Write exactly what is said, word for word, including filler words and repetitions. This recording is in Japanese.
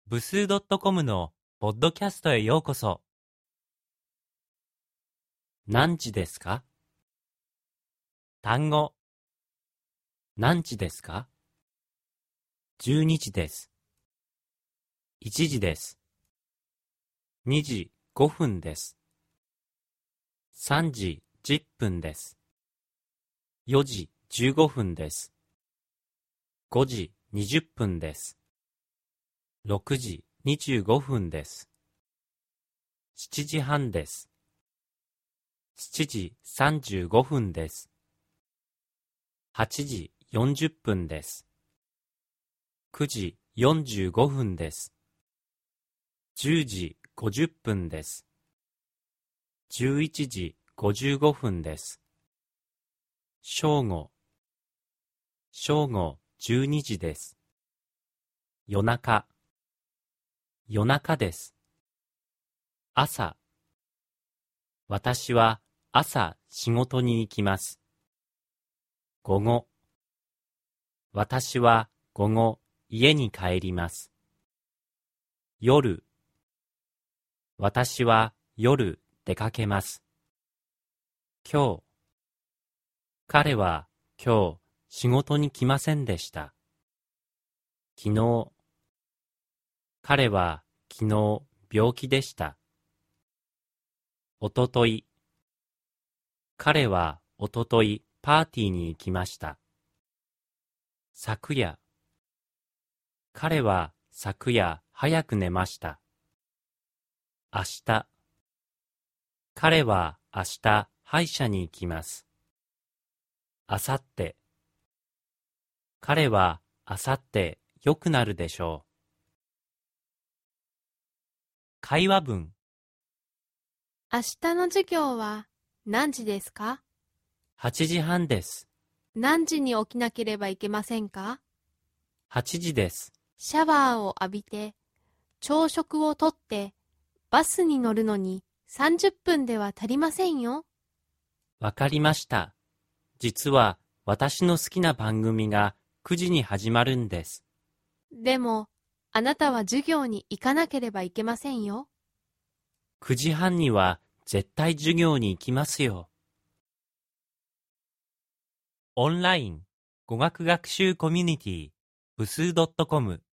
部数 .com のポッドキャストへようこそ。何時ですか？単語。何時ですか？じゅうにじです。いちじです。にじごふんです。さんじじゅっぷんです。よじじゅうごふんです。ごじにじゅっぷんです。ろくじにじゅうごふんです。しちじはんです。しちじさんじゅうごふんです。はちじよんじゅっぷんです。くじよんじゅうごふんです。じゅうじごじゅっぷんです。じゅういちじごじゅうごふんです。正午。正午じゅうにじです。夜中。夜中です。朝。私は朝仕事に行きます。午後。私は午後家に帰ります。夜。私は夜出かけます。今日。彼は今日仕事に来ませんでした。昨日。彼は昨日病気でした。おととい。彼はおとといパーティーに行きました。昨夜。彼は昨夜早く寝ました。明日。彼は明日歯医者に行きます。明後日。彼は明後日良くなるでしょう。会話文。 明日の授業は何時ですか？ はちじはんです。 何時に起きなければいけませんか？ はちじです。 シャワーを浴びて、朝食をとって、バスに乗るのにさんじゅっぷんでは足りませんよ。 わかりました。実は私の好きな番組がくじに始まるんです。 でも、あなたは授業に行かなければいけませんよ。 くじはんには絶対授業に行きますよ。オンライン語学学習コミュニティ部数 .com